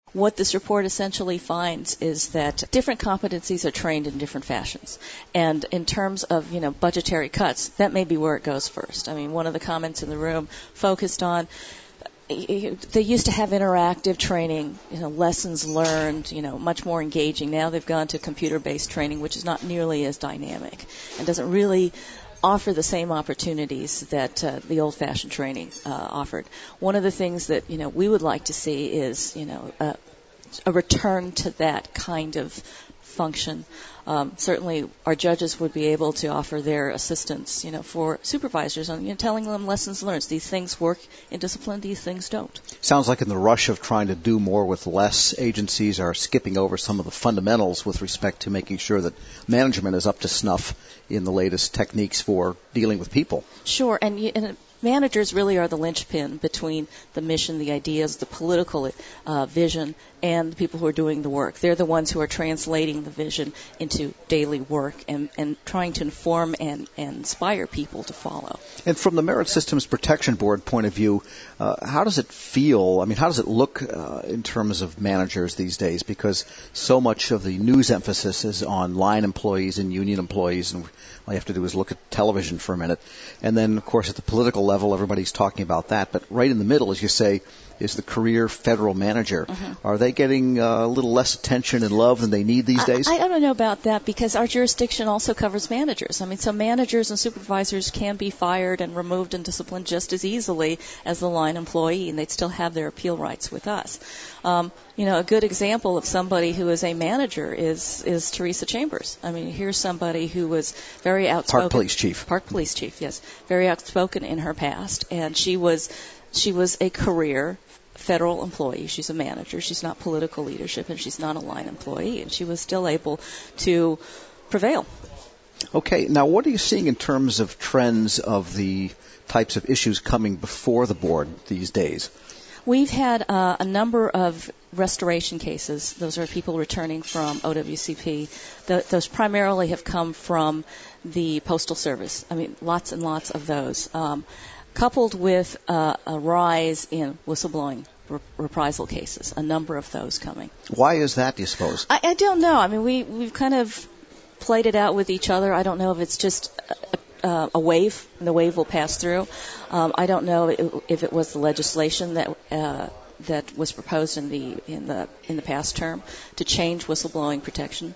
What this report essentially finds is that different competencies are trained in different fashions. And in terms of, budgetary cuts, that may be where it goes first. I mean, one of the comments in the room focused on they used to have interactive training, lessons learned, much more engaging. Now they've gone to computer-based training, which is not nearly as dynamic and doesn't really offer the same opportunities that the old-fashioned training offered. One of the things that we would like to see is a return to that kind of function. Certainly, our judges would be able to offer their assistance, for supervisors on telling them lessons learned. These things work in discipline; these things don't. Sounds like in the rush of trying to do more with less, agencies are skipping over some of the fundamentals with respect to making sure that management is up to snuff in the latest techniques for dealing with people. Sure, and managers really are the linchpin between the mission, the ideas, the political vision, and the people who are doing the work. They're the ones who are translating the vision into daily work and trying to inform and inspire people to follow. And from the Merit Systems Protection Board point of view, how does it feel? I mean, how does it look in terms of managers these days? Because so much of the news emphasis is on line employees and union employees, and all you have to do is look at television for a minute. And then, of course, at the political level, everybody's talking about that. But right in the middle, as you say, is the career federal manager. Mm-hmm. Are they getting a little less attention and love than they need these days? I don't know about that, because our jurisdiction also covers managers. I mean, so managers and supervisors can be fired and removed and disciplined just as easily as the line employee, and they'd still have their appeal rights with us. A good example of somebody who is a manager is Teresa Chambers. I mean, here's somebody who was very outspoken. Park Police Chief, yes. Very outspoken in her past, and she was a career federal employee. She's a manager. She's not political leadership, and she's not a line employee, and she was still able to prevail. Okay. Now, what are you seeing in terms of trends of the types of issues coming before the board these days? We've had a number of restoration cases. Those are people returning from OWCP. Those primarily have come from the Postal Service. I mean, lots and lots of those. Coupled with a rise in whistleblowing reprisal cases, a number of those coming. Why is that, do you suppose? I don't know. I mean, we've kind of played it out with each other. I don't know if it's just a wave, and the wave will pass through. I don't know if it was the legislation that was proposed in the past term to change whistleblowing protection,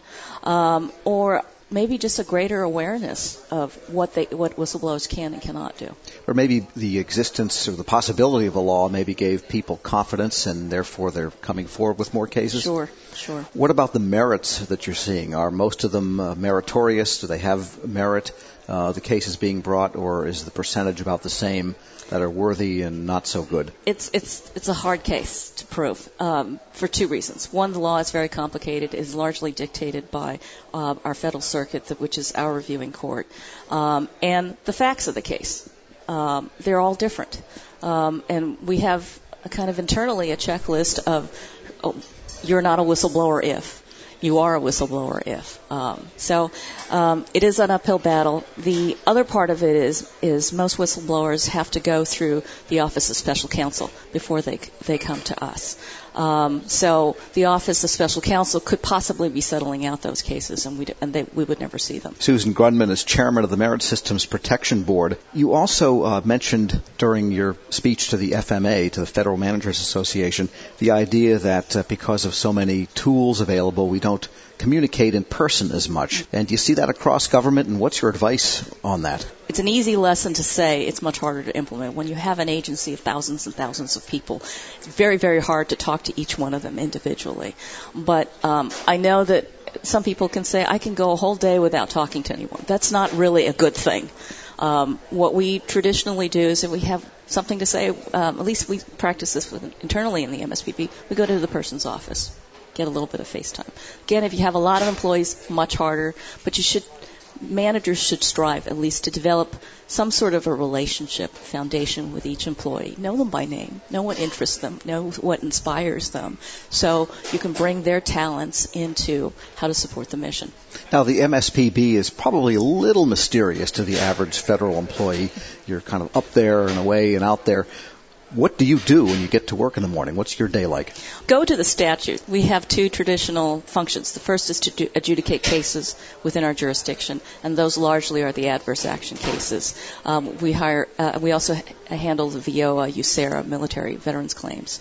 or maybe just a greater awareness of what whistleblowers can and cannot do. Or maybe the existence or the possibility of a law maybe gave people confidence, and therefore they're coming forward with more cases? Sure. What about the merits that you're seeing? Are most of them meritorious? Do they have merit, the cases being brought, or is the percentage about the same that are worthy and not so good? It's a hard case to prove for two reasons. One, the law is very complicated. It is largely dictated by our Federal Circuit, which is our reviewing court, and the facts of the case. They're all different, and we have kind of internally a checklist of you're not a whistleblower if. You are a whistleblower if. So it is an uphill battle. The other part of it is most whistleblowers have to go through the Office of Special Counsel before they come to us. So the Office of Special Counsel could possibly be settling out those cases, and we would never see them. Susan Grundmann is chairman of the Merit Systems Protection Board. You also mentioned during your speech to the FMA, to the Federal Managers Association, the idea that because of so many tools available, we don't communicate in person as much. And do you see that across government, and what's your advice on that? It's an easy lesson to say. It's much harder to implement. When you have an agency of thousands and thousands of people, it's very, very hard to talk to each one of them individually. But I know that some people can say, I can go a whole day without talking to anyone. That's not really a good thing. What we traditionally do is if we have something to say, at least we practice this internally in the MSPB, we go to the person's office, get a little bit of face time. Again, if you have a lot of employees, much harder, but managers should strive at least to develop some sort of a relationship foundation with each employee. Know them by name. Know what interests them. Know what inspires them. So you can bring their talents into how to support the mission. Now, the MSPB is probably a little mysterious to the average federal employee. You're kind of up there and away and out there. What do you do when you get to work in the morning? What's your day like? Go to the statute. We have two traditional functions. The first is to adjudicate cases within our jurisdiction, and those largely are the adverse action cases. We also handle the VIOA, USERA, military veterans claims,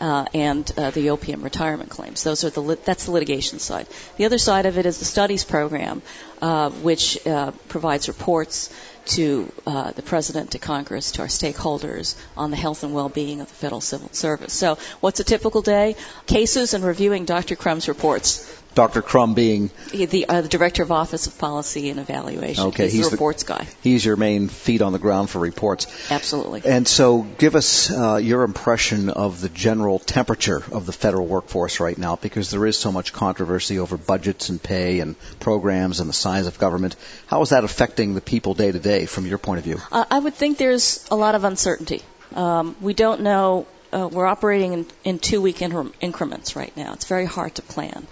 and the OPM retirement claims. That's the litigation side. The other side of it is the studies program, which provides reports to the President, to Congress, to our stakeholders on the health and well-being of the Federal Civil Service. So what's a typical day? Cases and reviewing Dr. Crumb's reports. Dr. Crumb being? The Director of Office of Policy and Evaluation. Okay, he's the reports guy. He's your main feet on the ground for reports. Absolutely. And so give us your impression of the general temperature of the federal workforce right now, because there is so much controversy over budgets and pay and programs and the size of government. How is that affecting the people day to day from your point of view? I would think there's a lot of uncertainty. We don't know. We're operating in 2-week increments right now. It's very hard to plan.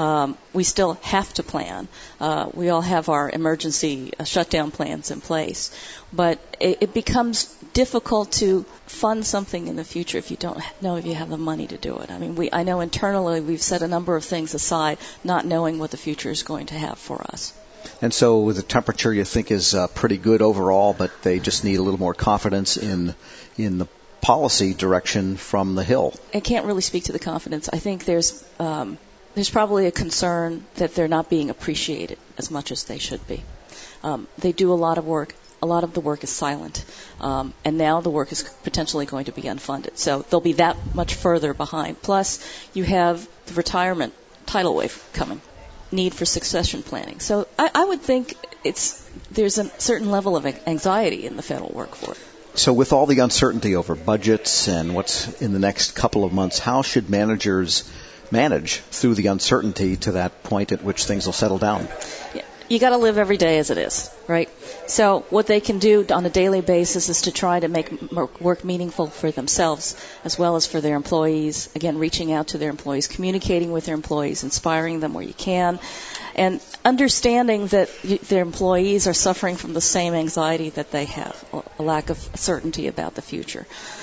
We still have to plan. We all have our emergency shutdown plans in place. But it becomes difficult to fund something in the future if you don't know if you have the money to do it. I mean, I know internally we've set a number of things aside, not knowing what the future is going to have for us. And so the temperature you think is pretty good overall, but they just need a little more confidence in the policy direction from the Hill. I can't really speak to the confidence. I think there's probably a concern that they're not being appreciated as much as they should be. They do a lot of work. A lot of the work is silent, and now the work is potentially going to be unfunded. So they'll be that much further behind. Plus, you have the retirement tidal wave coming, need for succession planning. So I would think there's a certain level of anxiety in the federal workforce. So with all the uncertainty over budgets and what's in the next couple of months, how should managers manage through the uncertainty to that point at which things will settle down? Yeah. You got to live every day as it is, right? So what they can do on a daily basis is to try to make work meaningful for themselves as well as for their employees. Again, reaching out to their employees, communicating with their employees, inspiring them where you can, and understanding that their employees are suffering from the same anxiety that they have, a lack of certainty about the future.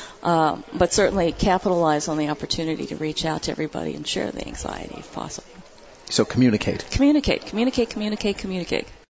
But certainly capitalize on the opportunity to reach out to everybody and share the anxiety if possible. So communicate. Communicate.